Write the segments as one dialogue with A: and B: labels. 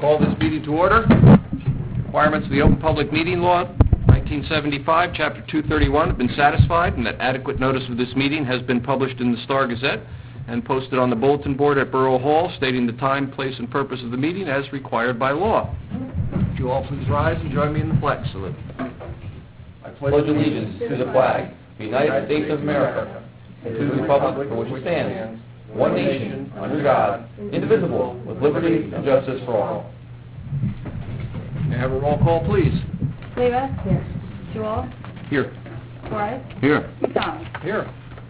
A: Call this meeting to order. Requirements of the Open Public Meeting Law, 1975, Chapter 231, have been satisfied, and that adequate notice of this meeting has been published in the Star Gazette and posted on the bulletin board at Borough Hall, stating the time, place, and purpose of the meeting as required by law. Would you all please rise and join me in the flag salute.
B: I pledge allegiance to the flag of the United States of America and to the republic for which it stands, one nation, under God, indivisible, with liberty and justice for all.
A: May I have a roll call, please?
C: Leva? Here. Jewell?
A: Here.
C: Torres?
A: Here.
C: Thomas?
A: Here.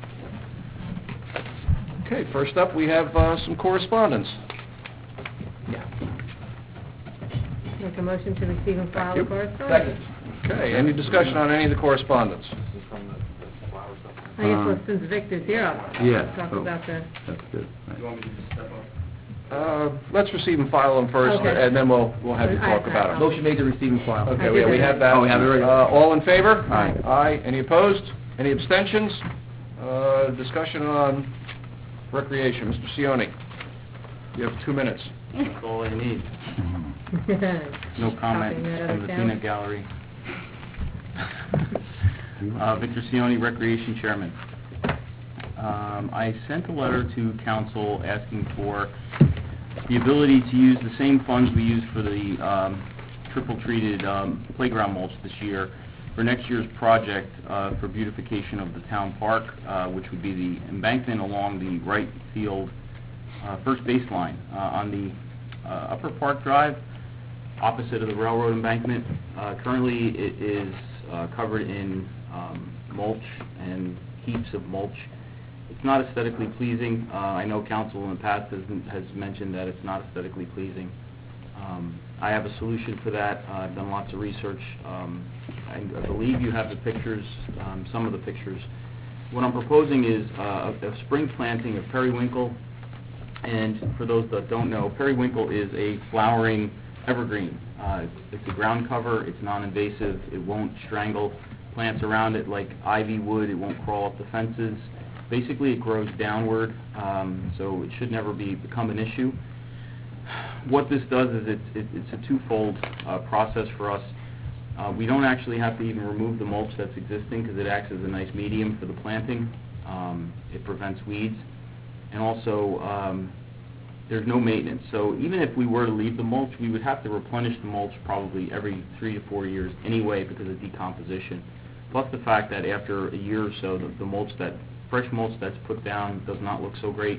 A: Okay, first up we have some correspondence.
C: Make a motion to receive and file the correspondence.
B: Second.
A: Okay, any discussion on any of the correspondence?
C: I guess well, since Victor's here, I'll talk about the...
D: That's good. Right.
B: You want me to just step up?
A: Let's receive and file them first,
C: Okay.
A: and then we'll have you talk about them.
B: Motion made to receive and file.
A: Okay, we have that.
D: Oh, we have it already.
A: All in favor?
D: Aye.
A: Aye. Any opposed? Any abstentions? Discussion on recreation. Mr. Cioni, you have 2 minutes.
E: That's all I need. No comment from the peanut gallery. Victor Cioni, Recreation Chairman. I sent a letter to council asking for the ability to use the same funds we used for the triple treated playground mulch this year for next year's project for beautification of the town park, which would be the embankment along the right field first baseline on the Upper Park Drive, opposite of the railroad embankment. Currently it is covered in mulch and heaps of mulch. It's not aesthetically pleasing. I know council in the past has mentioned that it's not aesthetically pleasing. I have a solution for that. I've done lots of research. I believe you have the pictures, some of the pictures. What I'm proposing is a spring planting of periwinkle. And for those that don't know, periwinkle is a flowering evergreen. It's a ground cover. It's non-invasive. It won't strangle plants around it like ivy would. It won't crawl up the fences. Basically, it grows downward, so it should never become an issue. What this does is it's a twofold process for us. We don't actually have to even remove the mulch that's existing because it acts as a nice medium for the planting. It prevents weeds. And also, there's no maintenance. So even if we were to leave the mulch, we would have to replenish the mulch probably every 3 to 4 years anyway because of decomposition. Plus the fact that after a year or so, the mulch fresh mulch that's put down does not look so great.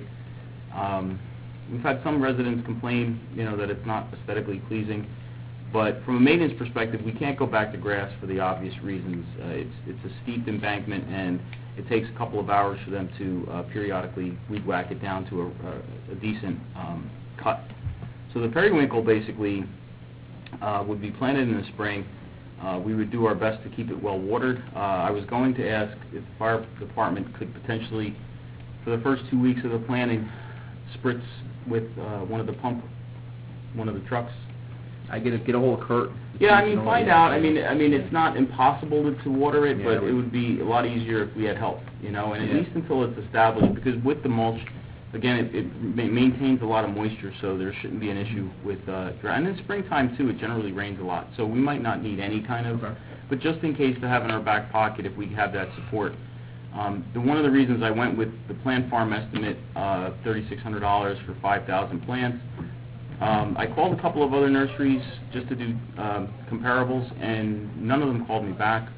E: We've had some residents complain, that it's not aesthetically pleasing. But from a maintenance perspective, we can't go back to grass for the obvious reasons. It's a steep embankment, and it takes a couple of hours for them to periodically weed whack it down to a decent cut. So the periwinkle basically would be planted in the spring. We would do our best to keep it well watered. I was going to ask if the fire department could potentially, for the first 2 weeks of the planting, spritz with one of the trucks.
B: I get a hold of Kurt.
E: Yeah, find out. It's not impossible to water it, but it would be a lot easier if we had help, and at least until it's established, because with the mulch, again, it maintains a lot of moisture, so there shouldn't be an issue with dry. And in springtime, too, it generally rains a lot, so we might not need any kind of, but just in case to have in our back pocket if we have that support. One of the reasons I went with the plant farm estimate, $3,600 for 5,000 plants, I called a couple of other nurseries just to do comparables, and none of them called me back.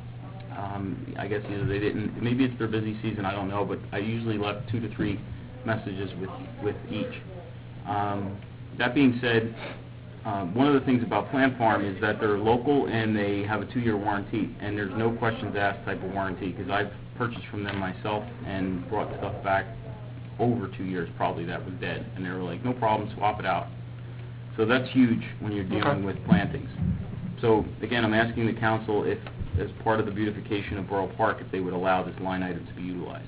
E: I guess either they didn't, maybe it's their busy season, I don't know, but I usually left 2 to 3 messages with each. That being said, one of the things about Plant Farm is that they're local and they have a 2-year warranty, and there's no questions asked type of warranty, because I've purchased from them myself and brought stuff back over 2 years probably that was dead, and they were like, no problem, swap it out. So that's huge when you're dealing with plantings. So again, I'm asking the council if, as part of the beautification of Borough Park, if they would allow this line item to be utilized.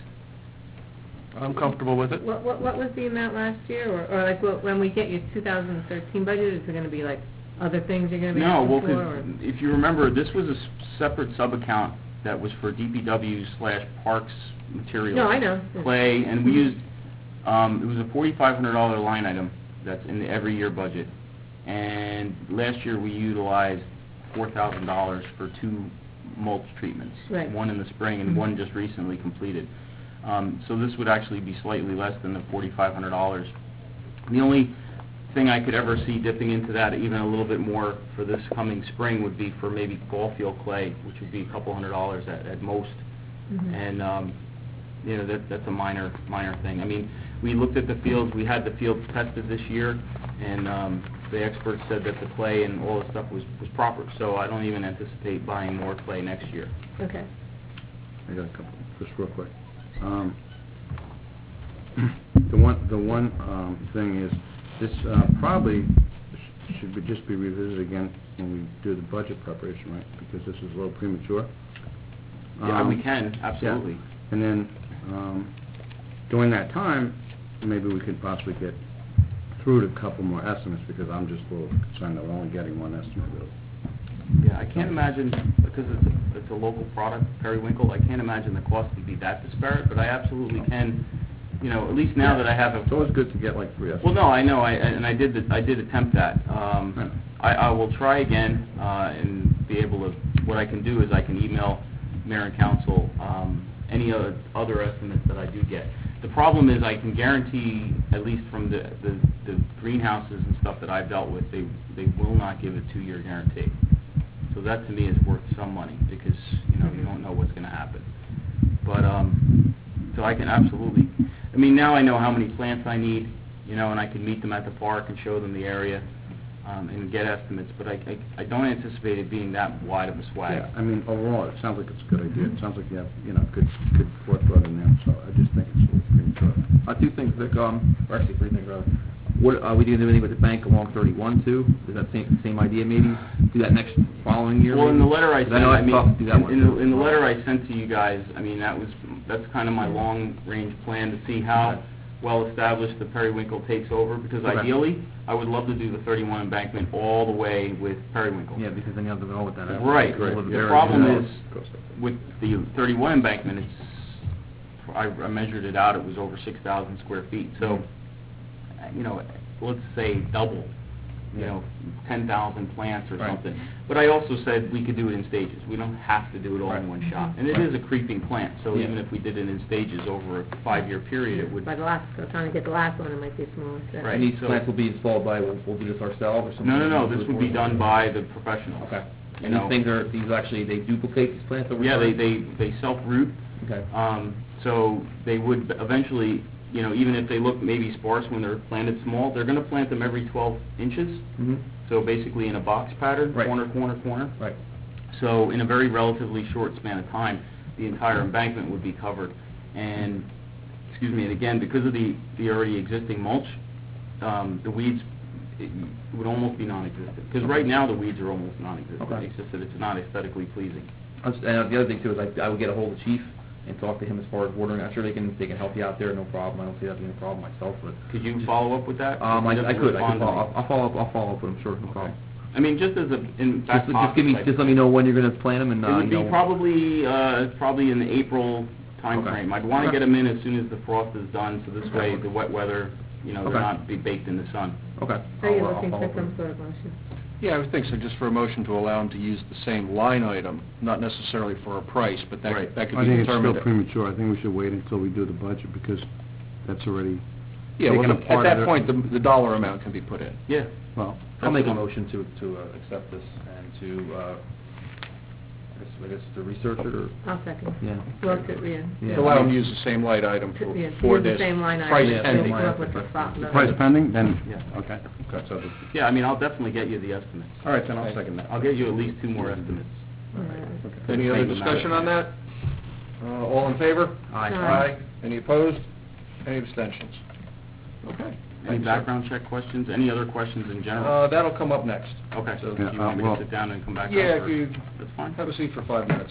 A: I'm comfortable with it.
C: What was the amount last year, or like when we get your 2013 budget, is it going to be like other things you're going to be
E: No,
C: asking
E: well,
C: for?
E: if you remember, this was a separate sub-account that was for DPW/parks materials.
C: No, I know.
E: Clay, and we used, it was a $4,500 line item that's in the every year budget. And last year, we utilized $4,000 for 2 mulch treatments.
C: Right.
E: One in the spring and one just recently completed. So this would actually be slightly less than the $4,500. The only thing I could ever see dipping into that even a little bit more for this coming spring would be for maybe ball field clay, which would be a couple $100 at most.
C: Mhm.
E: And you know, that's a minor thing. I mean, we looked at the fields. We had the fields tested this year, and the experts said that the clay and all the stuff was proper. So I don't even anticipate buying more clay next year.
C: Okay.
D: I got a couple, just real quick. The one thing is, this probably should just be revisited again when we do the budget preparation, right? Because this is a little premature.
E: Yeah, we can, absolutely.
D: Yeah. And then, during that time, maybe we could possibly get through to a couple more estimates, because I'm just a little concerned that we're only getting one estimate, really.
E: Yeah, I can't imagine, because it's a local product, periwinkle, I can't imagine the cost would be that disparate, but I absolutely can, you know, at least now that I have a...
D: It's always good to get like 3 estimates.
E: Well, no, I know, I did attempt that. I will try again, and be able to, what I can do is I can email mayor and council any other estimates that I do get. The problem is I can guarantee, at least from the greenhouses and stuff that I've dealt with, they will not give a 2-year guarantee. So that to me is worth some money, because, you know, you don't know what's going to happen. But, so I can absolutely, I mean, now I know how many plants I need, you know, and I can meet them at the park and show them the area, and get estimates, but I don't anticipate it being that wide of a swag.
D: Yeah, I mean, overall, it sounds like it's a good idea. It sounds like you have, you know, good forethought in there, so I just think it's a little premature.
B: 2 things, Vic, or actually 3 things, rather. What, are we doing anything with the bank along 31 too? Is that same idea maybe? Do that next following year?
E: Well, in the
B: maybe?
E: letter I
B: 'Cause
E: sent,
B: know
E: I
B: it's
E: mean,
B: tough to do that one, too.
E: in the letter I sent to you guys, I mean, that's kind of my long-range plan to see how well-established the periwinkle takes over, because
B: Okay.
E: ideally, I would love to do the 31 embankment all the way with periwinkle.
B: Yeah, because then you have to go with that.
E: Right.
D: Great.
E: The
D: Yeah,
E: problem
D: yeah.
E: is, with the 31 embankment, I measured it out, it was over 6,000 square feet. So, you know, let's say double, you know, 10,000 plants or
B: Right.
E: something. But I also said we could do it in stages. We don't have to do it all in
B: Right.
E: one shot. And it
B: Right.
E: is a creeping plant, so
B: Yeah.
E: even if we did it in stages over a 5-year period, it would...
C: By the last, trying to get the last one, it might be smaller. So.
E: Right.
B: And these
E: so-
B: plants will be installed by, we'll do this ourselves or something?
E: No, this would be done by the professionals.
B: Okay.
E: You
B: And
E: know.
B: these actually, they duplicate these plants over
E: Yeah,
B: time?
E: they self-root.
B: Okay.
E: So they would eventually, you know, even if they look maybe sparse when they're planted small, they're going to plant them every 12 inches.
B: Mm-hmm.
E: So basically in a box pattern,
B: Right.
E: corner, corner, corner.
B: Right.
E: So in a very relatively short span of time, the entire embankment would be covered. And, excuse me, and again, because of the already existing mulch, the weeds it would almost be non-existent. Because right now the weeds are almost non-existent.
B: Okay.
E: It's just that it's not aesthetically pleasing.
B: And the other thing too is I would get a hold of the chief and talk to him as far as watering. I'm sure they can help you out there, no problem. I don't see that being a problem myself, but.
E: Could you follow up with that? He
B: I
E: doesn't
B: could
E: respond to me.
B: I'll follow up with him, sure, no problem.
E: I mean, just as a in back
B: Just give me,
E: pocket
B: just let me know when you're gonna plant them and,
E: It would
B: you
E: be
B: know.
E: probably in the April timeframe.
B: Okay.
E: I'd want to
B: Okay.
E: get them in as soon as the frost is done, so this way
B: Okay.
E: the wet weather, you know, they're
B: Okay.
E: not be baked in the sun.
B: Okay.
C: So you're
B: I'll
C: looking
B: follow
C: for
B: up with
C: some
B: him.
C: sort of motion?
A: Yeah, I would think so, just for a motion to allow them to use the same line item, not necessarily for a price, but that
E: Right.
A: could, that could
D: I
A: be
D: think it's
A: determined.
D: still premature. I think we should wait until we do the budget, because that's already,
A: Yeah, well,
D: taken
A: at
D: apart
A: that
D: of
A: point, the dollar amount can be put in.
E: Yeah.
D: well,
B: I'll make a motion to accept this and to, I guess to research it or?
C: I'll second.
B: Yeah.
C: Look at, yeah.
B: Yeah.
A: To allow them to use the same light item
C: Yeah,
A: for
C: use the
A: this.
C: same line item.
A: Price
C: Yeah,
A: pending.
C: come up with the spot,
D: the price pending, then,
E: Yeah.
D: okay. Okay, so,
E: Yeah, I mean, I'll definitely get you the estimates.
D: all right, then I'll second that.
E: I'll get you at least 2 more estimates.
A: Any other discussion on that? All in favor?
B: Aye.
C: Aye.
A: Any opposed? Any abstentions? Okay.
E: Any
A: Thanks, sir.
E: background check questions? Any other questions in general?
A: That'll come up next.
E: Okay, so
D: Yeah,
E: do you want me
D: well-
E: to sit down and come back up?
A: Yeah, if
E: or-
A: you
E: That's fine.
A: have a seat for 5 minutes.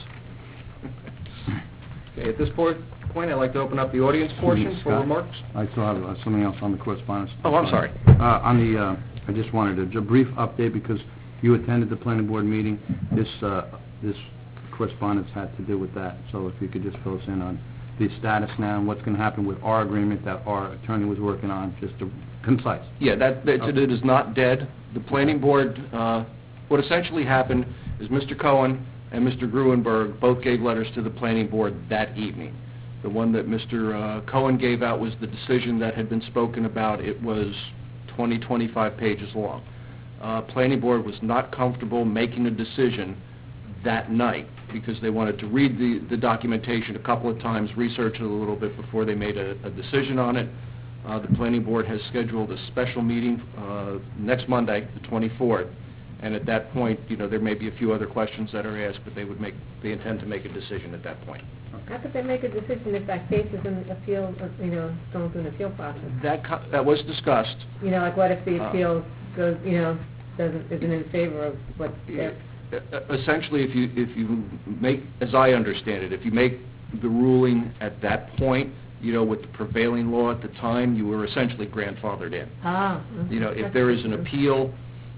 A: Okay, at this point, I'd like to open up the audience portion for
D: Scott?
A: remarks.
D: I still have something else on the correspondence.
A: Oh, I'm sorry.
D: On the, I just wanted a brief update, because you attended the planning board meeting. This correspondence had to do with that, so if you could just fill us in on the status now and what's going to happen with our agreement that our attorney was working on, just concise.
A: Yeah, it is not dead. the planning board, what essentially happened is Mr. Cohen and Mr. Gruenberg both gave letters to the planning board that evening. The one that Mr. Cohen gave out was the decision that had been spoken about. It was 20, 25 pages long. Planning board was not comfortable making a decision that night because they wanted to read the documentation a couple of times, research it a little bit before they made a decision on it. The planning board has scheduled a special meeting next Monday, the 24th, and at that point, there may be a few other questions that are asked, but they intend to make a decision at that point.
C: How could they make a decision if that case is in appeal, going through an appeal process?
A: That was discussed.
C: Like what if the appeal goes, isn't in favor of what they're...
A: Essentially, if you make, as I understand it, if you make the ruling at that point, with the prevailing law at the time, you were essentially grandfathered in. If there is an appeal,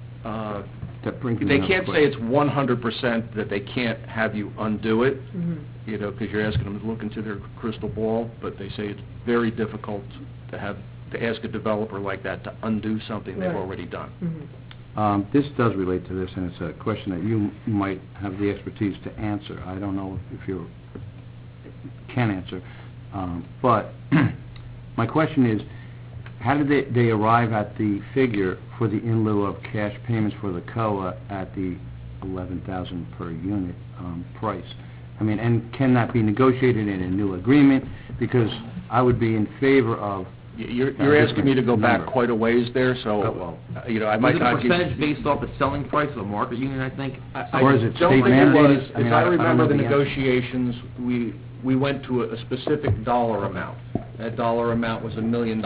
A: they can't say it's 100% that they can't have you undo it, because you're asking them to look into their crystal ball, but they say it's very difficult to ask a developer like that to undo something they've already done.
D: This does relate to this, and it's a question that you might have the expertise to answer. I don't know if you can answer. But my question is, how did they arrive at the figure for the in lieu of cash payments for the COA at the $11,000 per unit price? I mean, and can that be negotiated in a new agreement? Because I would be in favor of...
A: You're asking me to go back quite a ways there, so, I might not...
B: Was it a percentage based off the selling price of the market unit, I think?
D: Or is it
A: don't
D: state
A: think it
D: mandated?
A: was.
D: I mean,
A: As I
D: I don't
A: remember
D: know
A: the
D: the answer.
A: negotiations, we went to a specific dollar amount. That dollar amount was $1 million.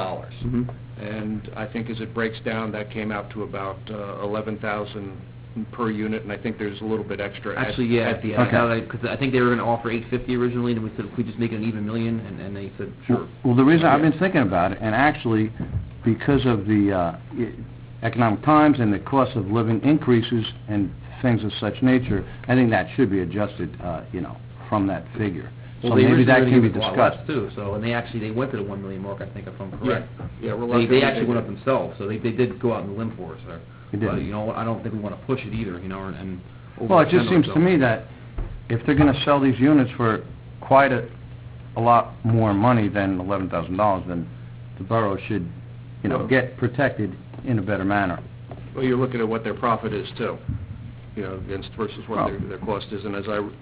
A: And I think as it breaks down, that came out to about $11,000 per unit, and I think there's a little bit extra
B: Actually, yeah,
A: at the end.
B: because I think they were going to offer $850 originally, and we said, if we just make it an even million, and they said, sure.
D: Well, the reason I've been thinking about it, and actually because of the economic times and the cost of living increases and things of such nature, I think that should be adjusted, from that figure.
B: Well,
D: So
B: they
D: maybe that
B: originally
D: can be
B: gave us a lot
D: discussed.
B: less, too, so, and they went to the 1 million mark, I think, if I'm correct.
A: Yeah,
B: They actually went up themselves, so they did go out on the limb for us there.
D: They did.
B: But, I don't think we want to push it either, and
D: Well, it just
B: overextend
D: seems to
B: ourselves.
D: me that if they're going to sell these units for quite a lot more money than $11,000, then the borough should, get protected in a better manner.
A: Well, you're looking at what their profit is, too, against versus what their cost is. And as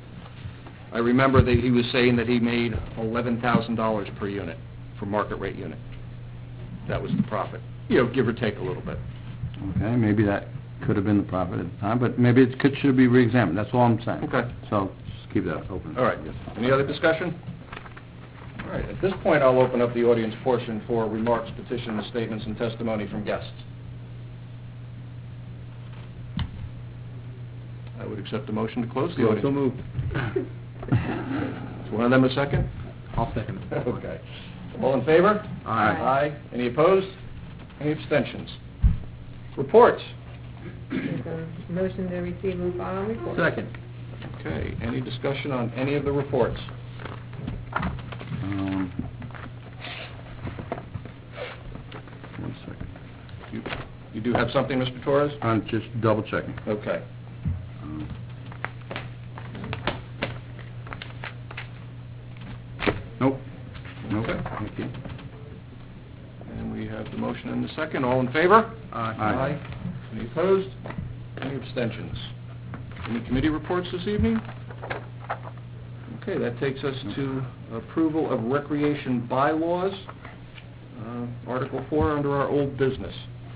A: I remember that he was saying that he made $11,000 per unit for market rate unit. That was the profit, give or take a little bit.
D: Okay, maybe that could have been the profit at the time, but maybe it should be reexamined. That's all I'm saying.
A: Okay.
D: So just keep that open.
A: All right. Any other discussion? All right. At this point, I'll open up the audience portion for remarks, petitions, statements, and testimony from guests. I would accept a motion to close the audience.
B: So moved.
A: Is one of them a second?
B: I'll second it.
A: Okay. All in favor?
B: Aye.
A: Aye. Any opposed? Any abstentions? Reports.
C: There's a motion to receive and file report.
B: Second.
A: Okay. Any discussion on any of the reports?
D: One second.
A: You do have something, Mr. Torres?
D: I'm just double checking.
A: Okay.
D: Nope.
A: Okay.
D: Thank you.
A: And we have the motion and the second. All in favor?
D: Aye.
A: Any opposed? Any abstentions? Any committee reports this evening? Okay, that takes us to approval of recreation bylaws, Article 4 under our old business.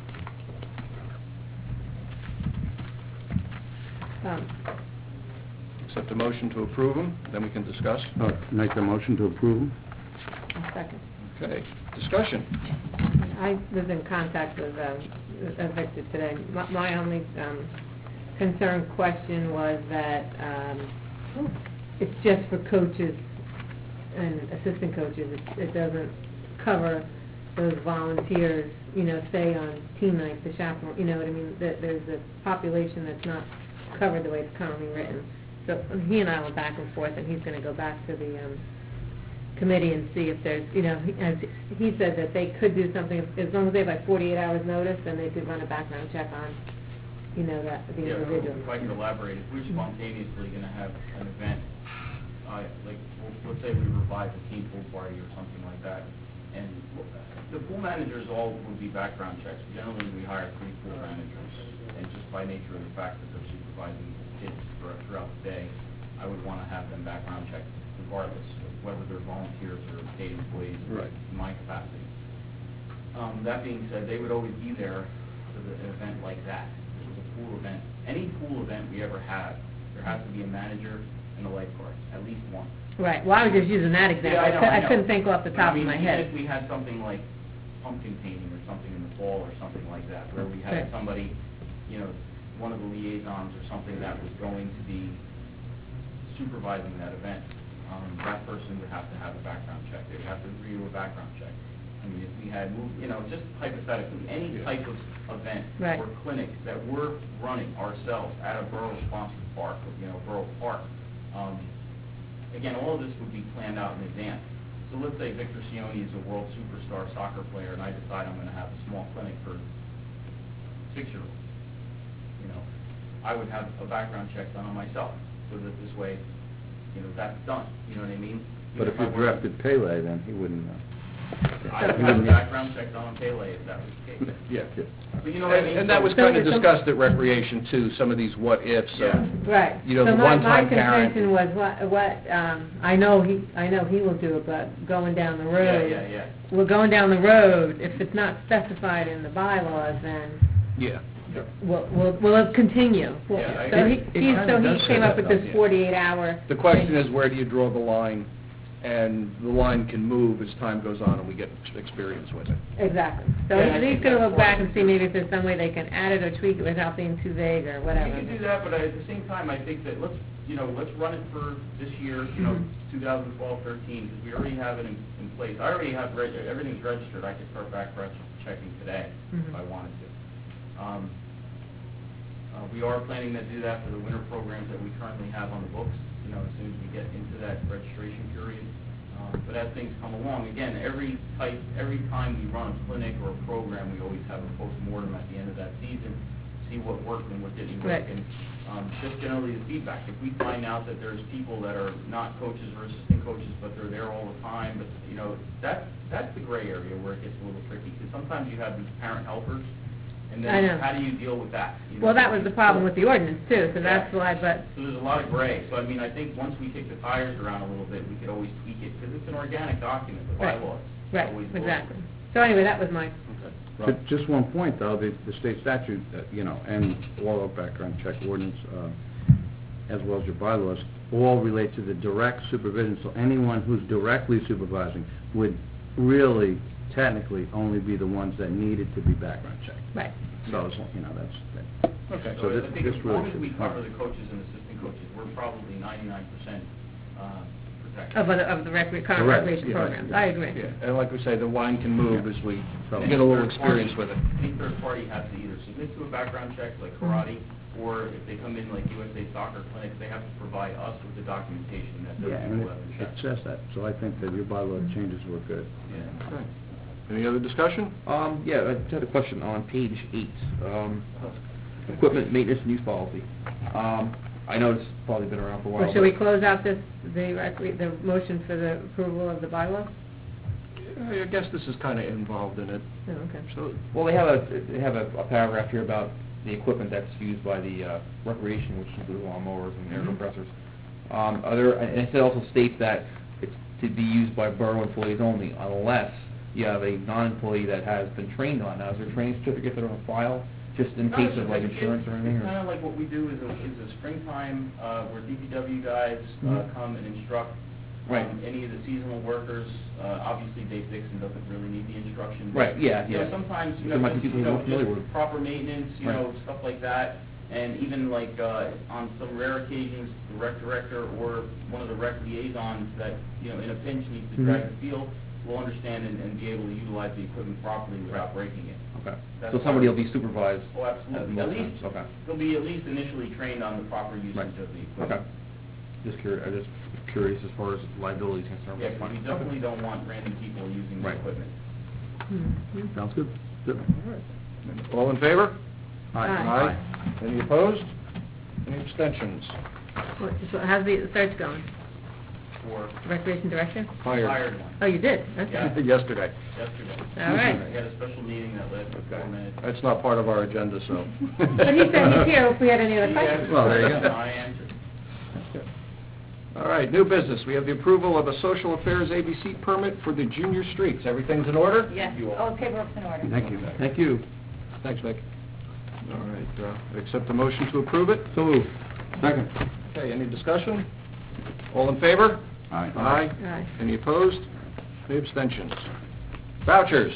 A: Accept a motion to approve them, then we can discuss.
D: Make a motion to approve.
C: A second.
A: Okay, discussion.
C: I was in contact with Victor today. My only concern question was that it's just for coaches and assistant coaches. It doesn't cover those volunteers, say on team nights, the chaperone, you know what I mean? There's a population that's not covered the way it's currently written. So he and I went back and forth, and he's going to go back to the committee and see if there's, as he said that they could do something, as long as they have like 48 hours notice, then they could run a background check on you know, that, the
E: Yeah,
C: individual.
E: if I can elaborate, if we're spontaneously going to have an event, like, let's say we revive a team pool party or something like that, and the pool managers all would be background checks. Generally, we hire 3 pool managers, and just by nature of the fact that they're supervising kids throughout the day, I would want to have them background checked regardless of whether they're volunteers or paid employees in my capacity. That being said, they would always be there for an event like that. It was a pool event. Any pool event we ever have, there has to be a manager and a lifeguard, at least one.
C: Right, well, I was just using that example.
E: Yeah, I know.
C: I couldn't think off the top of my
E: Even
C: head.
E: if we had something like pumpkin painting or something in the fall or something like that, where we had
C: Right.
E: somebody, you know, one of the liaisons or something that was going to be supervising that event, that person would have to have a background check. They would have to agree to a background check. I mean, if we had, you know, just hypothetically, any type of event
C: Right.
E: or clinic that we're running ourselves at a borough-sponsored park, or, you know, borough park, again, all of this would be planned out in advance. So let's say Victor Sione is a world superstar soccer player, and I decide I'm going to have a small clinic for 6-year-olds. You know, I would have a background check done on myself, so that this way, you know, that's done. You know what I mean?
D: But if you drafted Pele, then he wouldn't know.
E: I would have a background check done on Pele if that was the case.
A: Yeah.
E: But you know what I mean?
A: And that was kind of discussed at Recreation, too, some of these what-ifs.
E: Yeah.
C: Right.
A: You know,
C: So
A: the
C: my
A: one-time parent.
C: contention was what, I know he will do it, but going down the road.
E: Yeah.
C: We're going down the road, if it's not specified in the bylaws, then
A: Yeah.
C: will it continue?
E: Yeah,
C: So he
A: kinda does say
C: came up
A: that,
C: with this
A: though, yeah.
C: 48-hour.
A: The question is, where do you draw the line? And the line can move as time goes on and we get experience with it.
C: Exactly. So
E: Yeah, I
C: he's
E: think
C: going to
E: that's
C: look back and
E: important.
C: see maybe if there's some way they can add it or tweak it without being too vague or whatever.
E: You can do that, but at the same time, I think that let's run it for this year, you know, 2012-13, because we already have it in place. I already have, everything's registered. I could start background checking today if I wanted to. We are planning to do that for the winter programs that we currently have on the books, you know, as soon as we get into that registration period. But as things come along, again, every time we run a clinic or a program, we always have a post-mortem at the end of that season, see what worked and what didn't work.
C: Right.
E: And just generally the feedback. If we find out that there's people that are not coaches or assistant coaches, but they're there all the time, but, you know, that's the gray area where it gets a little tricky, because sometimes you have these parent helpers, and
C: I know.
E: then how do you deal with that? You know?
C: Well, that was the problem with the ordinance, too, so that's why, but,
E: So there's a lot of gray. So, I mean, I think once we kick the tires around a little bit, we could always tweak it, because it's an organic document, the
C: Right.
E: bylaws.
C: right,
E: Always
C: exactly. So anyway, that was my,
D: Just one point, though, the state statute, you know, and all of background check ordinance, as well as your bylaws, all relate to the direct supervision. So anyone who's directly supervising would really, technically, only be the ones that needed to be background checked.
C: right.
D: So, you know, that's...
A: Okay.
E: So
D: this-
E: I think
D: this
E: as
D: really
E: long as
D: should
E: we
D: be
E: cover
D: fine.
E: the coaches and assistant coaches, we're probably 99% protected.
C: Of the current
D: Correct,
C: recreation
D: yeah.
C: programs, I agree.
A: Yeah, and like we say, the line can move as we
D: So-
A: get a little experience with it.
E: Any third party has to either submit to a background check like karate, or if they come in like USA Soccer Clinic, they have to provide us with the documentation that
D: Yeah,
E: those
D: and
E: people have been
D: it
E: checked.
D: says that, so I think that your bylaw changes were good.
E: Yeah.
A: Okay. Any other discussion?
F: Yeah, I just had a question on page 8, equipment maintenance and use policy. I know it's probably been around for a while.
C: Well, should we close out the motion for the approval of the bylaw?
A: I guess this is kind of involved in it.
C: Oh, okay.
A: So,
F: Well, they have a paragraph here about the equipment that's used by the recreation, which includes lawnmowers and air compressors. And it also states that it's to be used by borough employees only, unless you have a non-employee that has been trained on. Now, is there a training certificate that are on file, just in case of like insurance or anything?
E: It's kind of like what we do is a springtime, where DPW guys come and instruct
F: Right.
E: any of the seasonal workers. Obviously, Dave Dixon doesn't really need the instruction.
F: Right, yeah,
E: You know,
F: yeah.
E: sometimes,
F: There might be people who are familiar
E: just
F: with it.
E: proper maintenance,
F: Right.
E: stuff like that. And even like, on some rare occasions, the rec director or one of the rec liaisons that, in a pinch needs to drag the field will understand and be able to utilize the equipment properly without breaking it.
F: Okay.
E: That's
F: So somebody
E: part
F: will
E: of
F: be supervised?
E: Oh, absolutely.
F: At
E: At
F: most
E: least,
F: times, okay.
E: they'll be at least initially trained on the proper usage
F: Right.
E: of the
F: Okay.
E: equipment.
F: Just curious, I'm just curious as far as liability is concerned.
E: Yeah,
F: That's
E: 'cause
F: fine.
E: we definitely don't want random people using the
F: Right.
E: equipment.
C: Mhm.
D: Sounds good. Good.
A: all in favor?
C: Aye.
A: Aye. Any opposed? Any abstentions?
C: So how's the search going?
E: For
C: Recreation Director?
E: hired one.
C: Oh, you did? Okay.
E: Yeah.
A: Yesterday.
E: Yesterday.
C: All right.
E: I had a special meeting that lasted 4 minutes.
A: That's not part of our agenda, so.
C: But he said he's here if we had any other questions.
A: Well, there you go.
E: I answered.
A: All right, new business. We have the approval of a social affairs ABC permit for the junior streets. Everything's in order?
G: Yes, all paperwork's in order.
D: Thank you.
A: Thank you. Thanks, Nick. All right, accept the motion to approve it?
D: So moved. Second.
A: Okay, any discussion? All in favor?
D: Aye.
A: Aye.
C: Aye.
A: Any opposed? Any abstentions? Vouchers.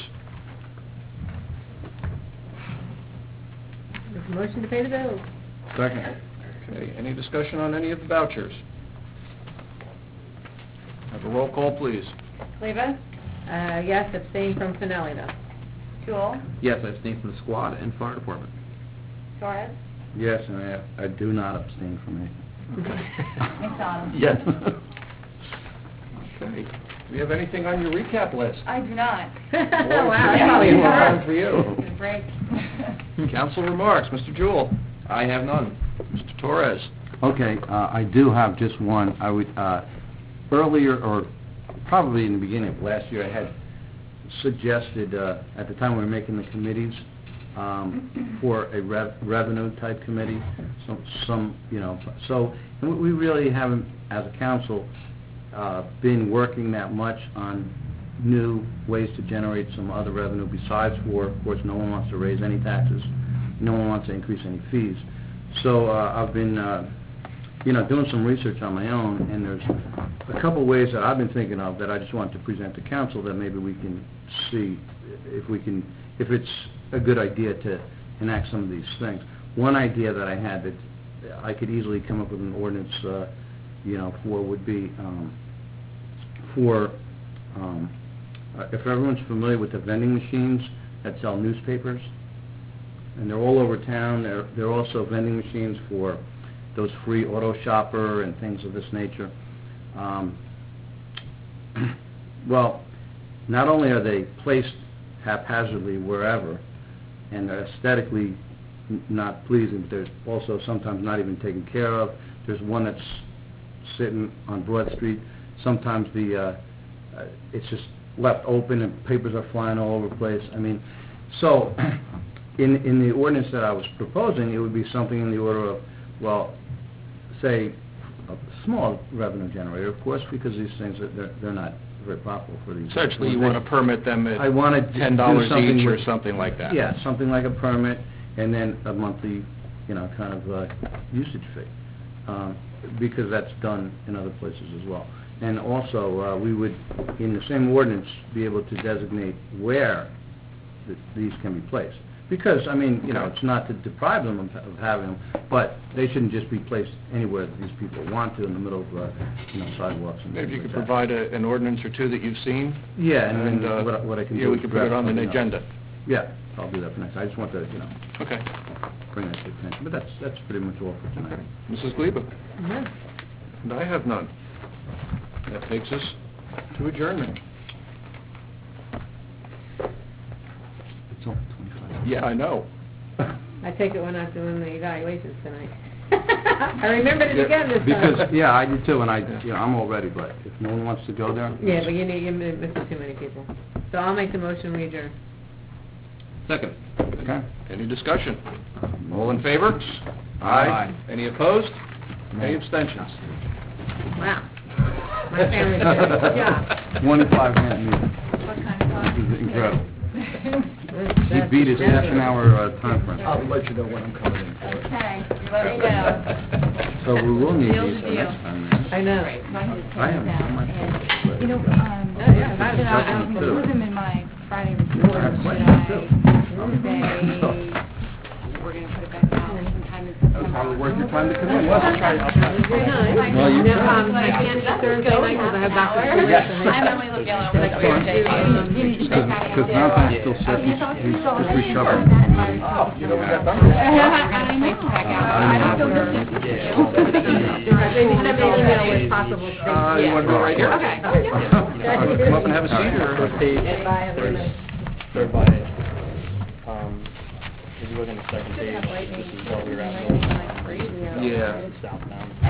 C: Make a motion to pay the bills.
D: Second.
A: Okay, any discussion on any of the vouchers? Have a roll call, please.
G: Cleva,
C: Yes, abstain from Finelli, though.
G: Jewel,
F: Yes, I abstain from the squad and fire department.
G: Torres,
D: Yes, and I do not abstain from anything.
G: McDonald.
D: Yes.
A: Okay. Do we have anything on your recap list?
G: I do not.
A: Boy,
C: Wow,
A: it's
C: that's
A: probably
C: all you
A: more
C: have.
A: time for you.
G: Good break.
A: Council remarks, Mr. Jewell.
F: I have none.
A: Mr. Torres.
D: Okay, I do have just one. I would, earlier, or probably in the beginning of last year, I had suggested, at the time we were making the committees, for a revenue type committee, so we really haven't, as a council, been working that much on new ways to generate some other revenue besides for, of course, no one wants to raise any taxes, no one wants to increase any fees. So I've been, doing some research on my own, and there's a couple ways that I've been thinking of that I just want to present to council that maybe we can see if it's a good idea to enact some of these things. One idea that I had that I could easily come up with an ordinance, for would be if everyone's familiar with the vending machines that sell newspapers, and they're all over town. They're also vending machines for those free auto shopper and things of this nature. Well, not only are they placed haphazardly wherever, and they're aesthetically not pleasing, but they're also sometimes not even taken care of. There's one that's sitting on Broad Street. Sometimes it's just left open and papers are flying all over the place. I mean, so in the ordinance that I was proposing, it would be something in the order of, well, say, a small revenue generator, of course, because these things, they're not very profitable for these.
A: Essentially, you want to permit them at
D: I wanted to do
A: $10
D: something
A: each or
D: with-
A: something like that.
D: Yeah, something like a permit, and then a monthly, kind of usage fee, because that's done in other places as well. And also, we would, in the same ordinance, be able to designate where these can be placed. Because, it's not to deprive them of having them, but they shouldn't just be placed anywhere that these people want to, in the middle of, sidewalks and
A: Maybe you
D: things
A: could
D: like that.
A: provide an ordinance or two that you've seen.
D: Yeah, and
A: And,
D: then what I can do
A: yeah, we
D: is
A: could put it
D: draft
A: on an
D: something up.
A: agenda.
D: Yeah, I'll do that for next. I just want to,
A: Okay.
D: bring that to attention. But that's pretty much all for tonight.
A: Mrs. Gleba.
C: No.
A: And I have none. That takes us to adjournment.
D: It's all 25.
A: Yeah, I know.
C: I take it we're not doing the evaluations tonight. I remembered it again this time.
D: Because, yeah, I do too, and I'm all ready, but if no one wants to go there...
C: Yeah, but you're missing too many people. So I'll make the motion, we adjourn.
F: Second.
D: Okay.
A: Any discussion? All in favor?
D: Aye.
A: Any opposed? Any abstentions?
C: Wow. My family's doing a good job.
D: 25-minute meeting.
G: What kind of talk?
D: This is incredible. He beat his half-an-hour time frame.
A: I'll let you know when I'm coming in.
G: Okay, you let me know.
D: So we will need
G: Deal's
D: these
G: a
D: for
G: deal.
D: next time. then.
C: I know.
G: So I had to take
D: I have
G: them down,
D: so much.
G: and,
C: yeah, I have
G: should I
D: some too.
G: include them in my Friday
D: I
G: report,
D: have
G: or should
D: questions,
G: I
D: too.
G: say, we're gonna put it back out sometime in September?
D: Probably worth your time to come in.
C: Well, you
D: can.
C: I can't do Thursday night because I have Dr. Fuller.
D: Yes.
G: I normally look yellow.
C: That's fine.
D: Because Valentine's still set, he's just reshuffling.
G: I know. I don't feel good.
C: Maybe send me an email with possible dates.
A: You want to go right here?
G: Okay.
A: Come up and have a seat, or...
C: Bye, everybody.
H: Third by,
E: if you look on the second page, this is where we were at,
C: Like crazy.
A: Yeah.
E: southbound.